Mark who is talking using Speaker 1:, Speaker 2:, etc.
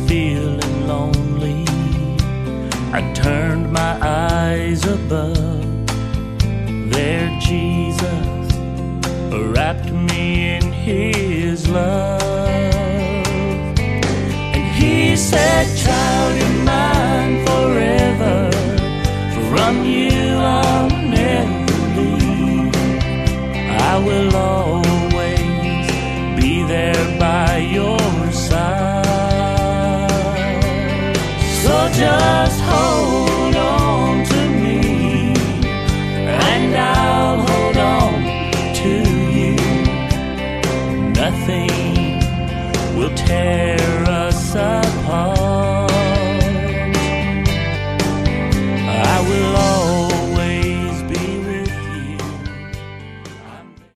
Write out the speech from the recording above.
Speaker 1: feeling lonely, I turned my eyes above. There Jesus wrapped me in his love. And he said, child, you're mine forever. From you I'll never leave. I will always be there by your side. So just hold